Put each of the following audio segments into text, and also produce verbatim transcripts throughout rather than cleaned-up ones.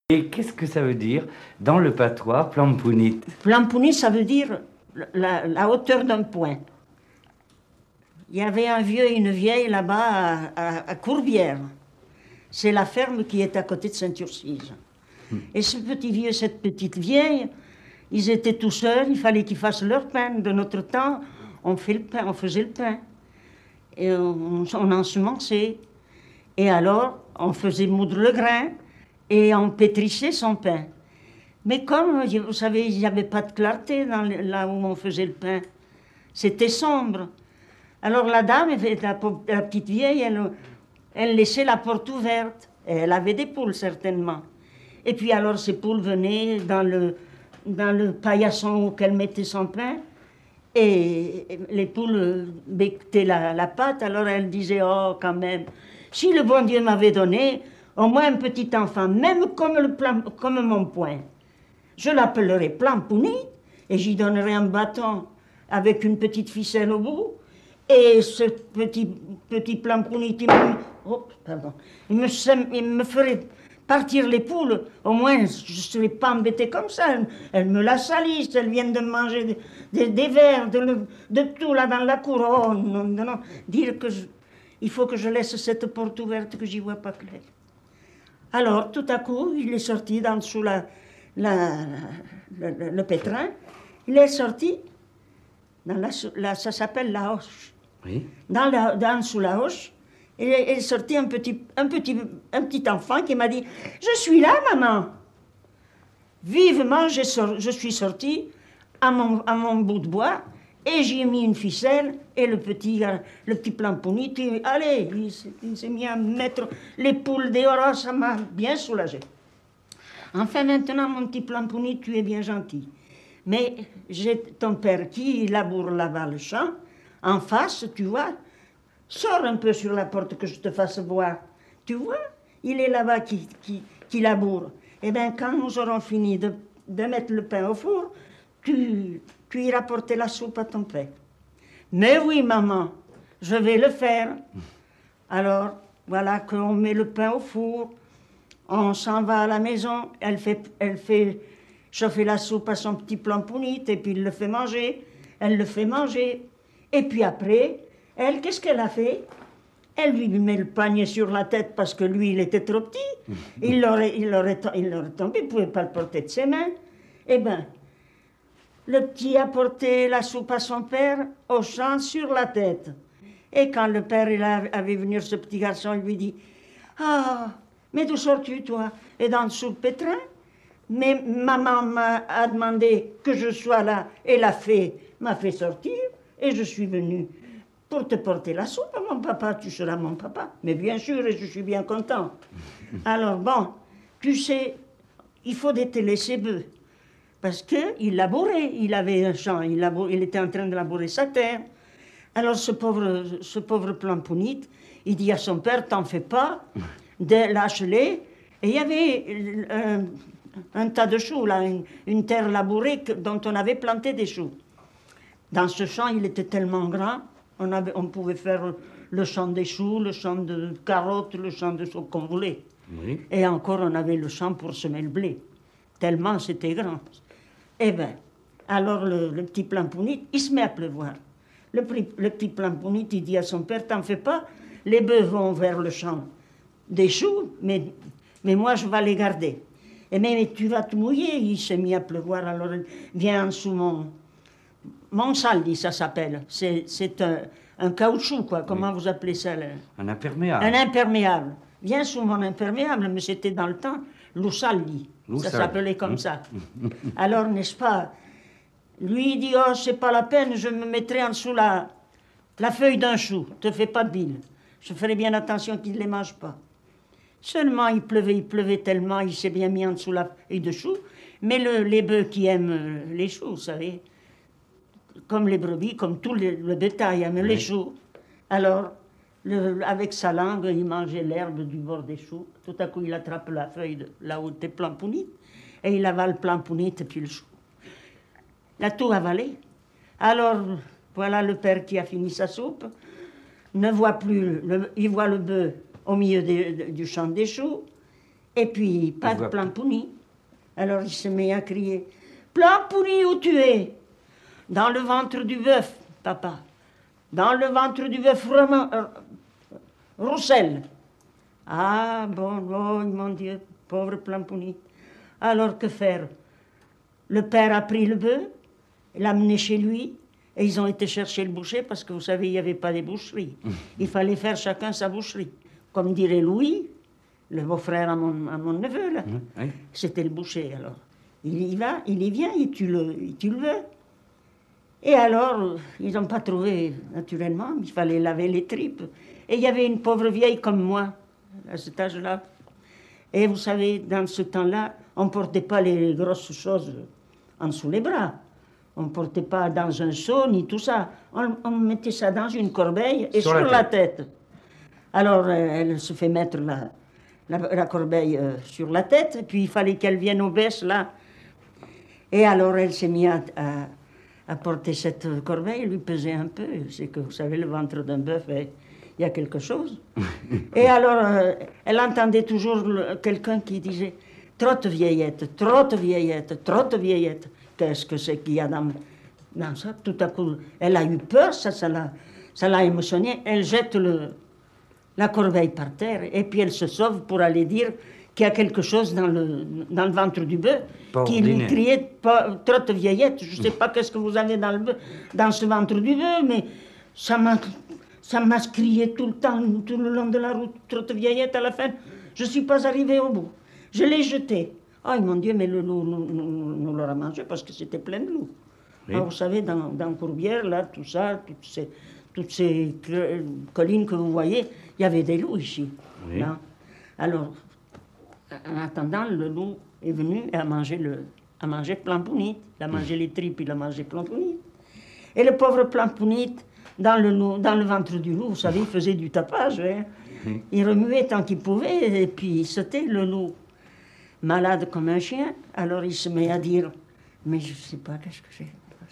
Et qu'est-ce que ça veut dire dans le patois, Plampounit? Plampounit, ça veut dire la, la hauteur d'un point. Il y avait un vieux et une vieille là-bas à, à, à Courbières. C'est la ferme qui est à côté de Saint-Urcise. Hmm. Et ce petit vieux, cette petite vieille, ils étaient tout seuls, il fallait qu'ils fassent leur pain. De notre temps, on, fait le pain, on faisait le pain. Et on, on ensemençait. Et alors, on faisait moudre le grain et on pétrissait son pain. Mais comme, vous savez, il n'y avait pas de clarté dans le, là où on faisait le pain. C'était sombre. Alors la dame, la, la petite vieille, elle, elle laissait la porte ouverte. Et elle avait des poules, certainement. Et puis alors ces poules venaient dans le, dans le paillasson où qu'elle mettait son pain. Et les poules becquetaient la, la pâte. Alors elle disait, oh, quand même, si le bon Dieu m'avait donné au moins un petit enfant, même comme, le plan, comme mon poing, je l'appellerais Plampounit et j'y donnerais un bâton avec une petite ficelle au bout. Et ce petit, petit Plampounit, il me, oh, pardon, il, me, il me ferait partir les poules. Au moins, je ne serais pas embêtée comme ça. Elles, elles me la salissent, elles viennent de manger des, des, des vers, de, de tout là dans la cour. Oh, non, non, non. Dire que je, il faut que je laisse cette porte ouverte que j'y vois pas clair. Alors, tout à coup, il est sorti dans dessous la, la, la, le, le pétrin. Il est sorti, dans la, la, ça s'appelle la hoche. Oui. Dans, la, dans sous la hoche, il est, il est sorti un petit, un, petit, un petit enfant qui m'a dit « Je suis là, maman !» Vivement, sor, je suis sorti à mon, à mon bout de bois et j'ai mis une ficelle et le petit, le petit Plampounit, allez, il s'est mis à mettre les poules dehors, ça m'a bien soulagé. Enfin, maintenant, mon petit Plampounit, tu es bien gentil. Mais j'ai ton père qui laboure là-bas le champ, en face, tu vois, sors un peu sur la porte que je te fasse voir. Tu vois, il est là-bas qui, qui, qui laboure. Eh bien, quand nous aurons fini de, de mettre le pain au four, tu, tu iras porter la soupe à ton père. Mais oui, maman, je vais le faire. Alors, voilà qu'on met le pain au four, on s'en va à la maison, elle fait, elle fait chauffer la soupe à son petit Plampounit, et puis il le fait manger, elle le fait manger. Et puis après, elle, qu'est-ce qu'elle a fait? Elle lui met le panier sur la tête parce que lui, il était trop petit. Il l'aurait, il l'aurait, il l'aurait tombé, il ne pouvait pas le porter de ses mains. Eh bien, le petit a porté la soupe à son père au champ sur la tête. Et quand le père il avait venu ce petit garçon, il lui dit « Ah, mais d'où sors-tu, toi? Et dans dessous le pétrin? Mais maman m'a demandé que je sois là et la fée m'a fait sortir. Et je suis venue pour te porter la soupe, mon papa, tu seras mon papa. Mais bien sûr, et je suis bien content. Alors bon, tu sais, il faut dételer ses bœufs. Parce qu'il labourait, il avait un champ, il, labourait, il était en train de labourer sa terre. Alors ce pauvre, ce pauvre Plampounit, il dit à son père, t'en fais pas, lâche-les. Et il y avait un, un tas de choux, là, une, une terre labourée dont on avait planté des choux. Dans ce champ, il était tellement grand, on, avait, on pouvait faire le champ des choux, le champ de carottes, le champ de ce qu'on voulait. Oui. Et encore, on avait le champ pour semer le blé. Tellement c'était grand. Eh bien, alors le, le petit Plampounit, il se met à pleuvoir. Le, le petit Plampounit, il dit à son père, t'en fais pas, les bœufs vont vers le champ des choux, mais, mais moi, je vais les garder. Et mais, mais tu vas te mouiller, il s'est mis à pleuvoir, alors il vient sous mon... Mon saldi, ça s'appelle. C'est, c'est un, un caoutchouc, quoi. Comment oui. Vous appelez ça? Le... Un imperméable. Un imperméable. Viens sous mon imperméable, mais c'était dans le temps l'oussaldi. Ça s'appelait comme mmh. ça. Alors, n'est-ce pas? Lui, il dit, oh, c'est pas la peine, je me mettrai en dessous la, la feuille d'un chou. Te fais pas de bile. Je ferai bien attention qu'il ne les mange pas. Seulement, il pleuvait, il pleuvait tellement, il s'est bien mis en dessous la feuille de chou. Mais le, les bœufs qui aiment les choux, vous savez, comme les brebis, comme tout les, le bétail aime oui. les choux. Alors, le, avec sa langue, il mangeait l'herbe du bord des choux. Tout à coup, il attrape la feuille de là où était Plampounit, et il avale Plampounit et puis le chou. Il a tout avalé. Alors, voilà le père qui a fini sa soupe, ne voit plus, le, il voit le bœuf au milieu de, de, du champ des choux, Et puis, pas de voit Plampouni. Alors il se met à crier « Plampouni, où tu es ?»« Dans le ventre du bœuf, papa. Dans le ventre du bœuf, vraiment, euh, Roussel. » Ah, bon, oh, mon Dieu, pauvre Plampouni. Alors, que faire? Le père a pris le bœuf, l'a amené chez lui, et ils ont été chercher le boucher, parce que vous savez, il n'y avait pas de boucheries. Il fallait faire chacun sa boucherie. Comme dirait Louis, le beau-frère à mon, à mon neveu, là. Oui. C'était le boucher, alors. Il y va, il y vient, il tue le, il tue le bœuf. Et alors, ils n'ont pas trouvé, naturellement, il fallait laver les tripes. Et il y avait une pauvre vieille comme moi, à cet âge-là. Et vous savez, dans ce temps-là, on ne portait pas les grosses choses en dessous les bras. On ne portait pas dans un seau, ni tout ça. On, on mettait ça dans une corbeille et sur, sur la, tête. la tête. Alors, elle se fait mettre la, la, la corbeille euh, sur la tête, et puis il fallait qu'elle vienne aux baisses, là. Et alors, elle s'est mise à, à, à porter cette corbeille, elle lui pesait un peu. C'est que, vous savez, le ventre d'un bœuf, il y a quelque chose. Et alors, euh, elle entendait toujours quelqu'un qui disait « Trotte vieillette, trotte vieillette, trotte vieillette ». Qu'est-ce que c'est qu'il y a dans, dans ça? Tout à coup, elle a eu peur, ça, ça l'a, ça l'a émotionnée. Elle jette le, la corbeille par terre, et puis elle se sauve pour aller dire qu'il y a quelque chose dans le, dans le ventre du bœuf, qui lui criait « Trotte vieillette, je ne sais pas qu'est-ce que vous avez dans, le bœuf, dans ce ventre du bœuf, mais ça m'a... Ça m'a crié tout le temps, tout le long de la route, trotte vieillette, à la fin, je ne suis pas arrivée au bout. Je l'ai jeté. Oh mon Dieu, mais le loup nous, nous, nous l'aura mangé parce que c'était plein de loups. Oui. Alors, vous savez, dans, dans Courbières, là, tout ça, toutes ces, toutes ces collines que vous voyez, il y avait des loups ici. Oui. Là. Alors, en attendant, le loup est venu et a mangé, le, a mangé Plampounite. Il a mangé les tripes, il a mangé Plampounite. Et le pauvre Plampounite, Dans le, dans le ventre du loup, vous savez, il faisait du tapage. Hein. Mmh. Il remuait tant qu'il pouvait, et puis il sautait, le loup. Malade comme un chien, alors il se met à dire, mais je ne sais pas, qu'est-ce que j'ai.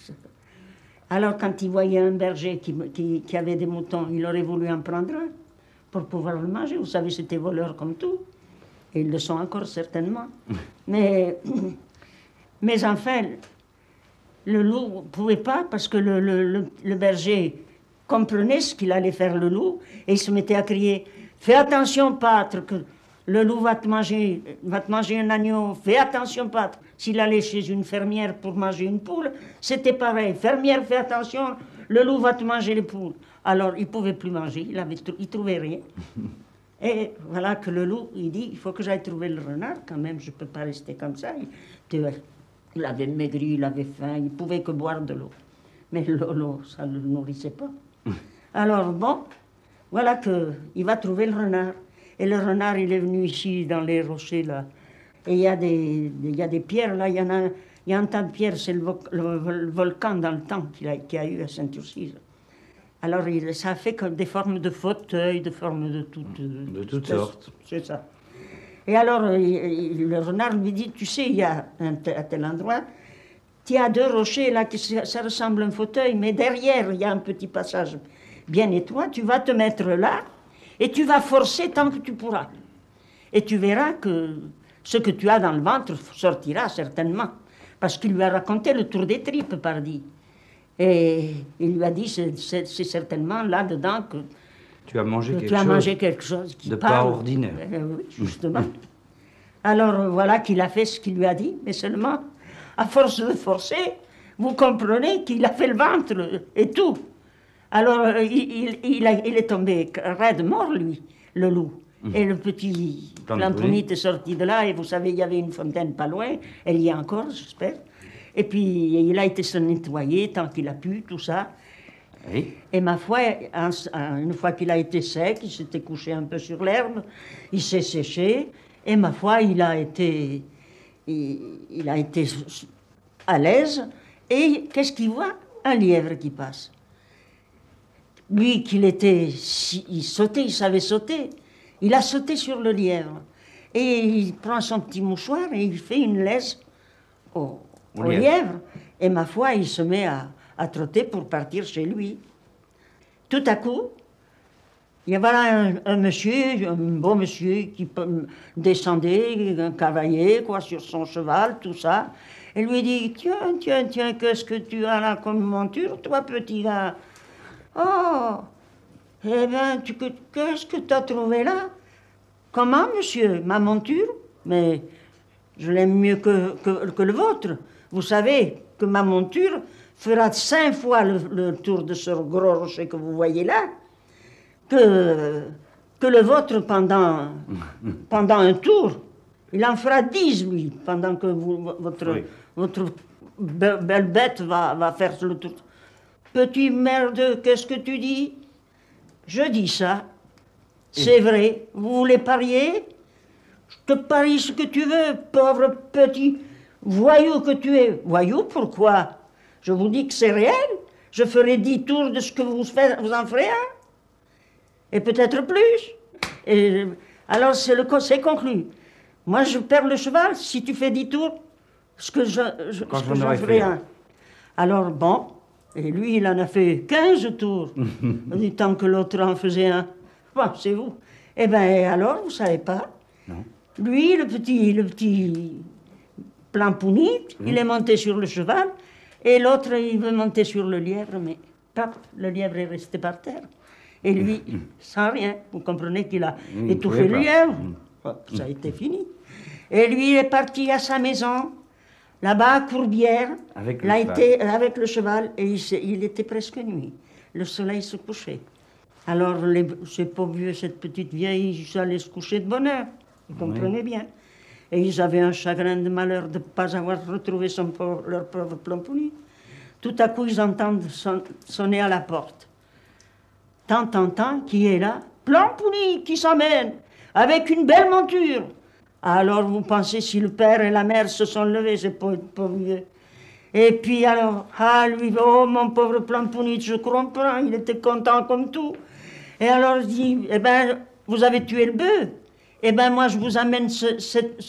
Alors quand il voyait un berger qui, qui, qui avait des moutons, il aurait voulu en prendre un pour pouvoir le manger. Vous savez, c'était voleur comme tout. Et ils le sont encore certainement. mais, mais enfin, le loup ne pouvait pas, parce que le, le, le, le berger comprenait ce qu'il allait faire le loup, et il se mettait à crier « Fais attention, pâtre, que le loup va te manger, va te manger un agneau. Fais attention, pâtre. » S'il allait chez une fermière pour manger une poule, c'était pareil. « Fermière, fais attention, le loup va te manger les poules. » Alors, il ne pouvait plus manger, il ne trouvait rien. Et voilà que le loup, il dit « Il faut que j'aille trouver le renard, quand même, je ne peux pas rester comme ça. » Il avait maigri, il avait faim, il ne pouvait que boire de l'eau. Mais l'eau, ça ne le nourrissait pas. Alors bon, voilà qu'il va trouver le renard. Et le renard, il est venu ici, dans les rochers, là. Et il y a des, il y a des pierres, là, il y en a, il y a un tas de pierres, c'est le, vo le, le volcan dans le temps qu'il a, qu'il y a eu à Saint-Urcise. Alors il, ça a fait comme des formes de fauteuils, de formes de toutes, de toutes sortes. C'est ça. Et alors, il, il, le renard lui dit, tu sais, il y a un à tel endroit, il y a deux rochers là, qui, ça ressemble à un fauteuil, mais derrière, il y a un petit passage bien étroit, tu vas te mettre là, et tu vas forcer tant que tu pourras. Et tu verras que ce que tu as dans le ventre sortira certainement, parce qu'il lui a raconté le tour des tripes, pardi. Et il lui a dit, c'est certainement là-dedans que tu as mangé, quelque, tu as chose mangé quelque chose qui de parle. pas ordinaire. Euh, oui, justement. Alors voilà qu'il a fait ce qu'il lui a dit, mais seulement, à force de forcer, vous comprenez qu'il a fait le ventre et tout. Alors il, il, il, a, il est tombé raide mort, lui, le loup. Mmh. Et le petit Plampounite est sorti de là, et vous savez, il y avait une fontaine pas loin, elle y est encore, j'espère. Et puis il a été se nettoyer tant qu'il a pu, tout ça. Oui. Et ma foi, une fois qu'il a été sec, il s'était couché un peu sur l'herbe, il s'est séché, et ma foi, il a été, il, il a été à l'aise, et qu'est-ce qu'il voit? Un lièvre qui passe. Lui, qu'il était, il sautait, il savait sauter, il a sauté sur le lièvre, et il prend son petit mouchoir et il fait une laisse au, au lièvre. lièvre, et ma foi, il se met à à trotter pour partir chez lui. Tout à coup, Il y avait un, un monsieur, un beau monsieur, qui descendait, un cavalier, quoi, sur son cheval, tout ça. Et lui dit, tiens, tiens, tiens, qu'est-ce que tu as là comme monture, toi, petit gars? Oh, eh bien, tu, qu'est-ce que tu as trouvé là? Comment, monsieur? Ma monture? Mais je l'aime mieux que, que, que le vôtre. Vous savez que ma monture fera cinq fois le, le tour de ce gros rocher que vous voyez là, que, que le vôtre pendant, pendant un tour. Il en fera dix, lui, pendant que vous, votre, oui. votre be belle bête va, va faire le tour. Petit merde, qu'est-ce que tu dis? Je dis ça. C'est vrai. Vous voulez parier? Je te parie ce que tu veux, pauvre petit voyou que tu es. Voyou, pourquoi? Je vous dis que c'est réel. Je ferai dix tours de ce que vous faites, vous en ferez un. Et peut-être plus. Et alors, c'est conclu. Moi, je perds le cheval si tu fais dix tours, ce que je, je, ce que j'en ferai un. Alors, bon, et lui, il en a fait quinze tours, du temps que l'autre en faisait un. Bon, c'est vous. Eh bien, alors, vous ne savez pas. Non. Lui, le petit, le petit Plampouni, mmh. il est monté sur le cheval, et l'autre, il veut monter sur le lièvre, mais pap, le lièvre est resté par terre. Et lui, mmh. sans rien, vous comprenez qu'il a mmh, étouffé le lièvre. Mmh. Ça a été fini. Et lui, il est parti à sa maison, là-bas à Courbière, avec le, été, avec le cheval, et il, il était presque nuit. Le soleil se couchait. Alors, les, ces pauvres vieux, cette petite vieille, ils allaient se coucher de bonne heure. Vous comprenez oui. bien. Et ils avaient un chagrin de malheur de ne pas avoir retrouvé son pauvre, leur pauvre Plampouni. Tout à coup, ils entendent son, sonner à la porte. Tant, tant, tant, qui est là? Plampouni qui s'amène, avec une belle monture. Alors, vous pensez, si le père et la mère se sont levés, c'est pas, pas vieux. Et puis alors, ah lui, oh mon pauvre Plampouni, je comprends, il était content comme tout. Et alors, il dit, eh ben, vous avez tué le bœuf. Eh bien, moi, je vous amène ce, ce,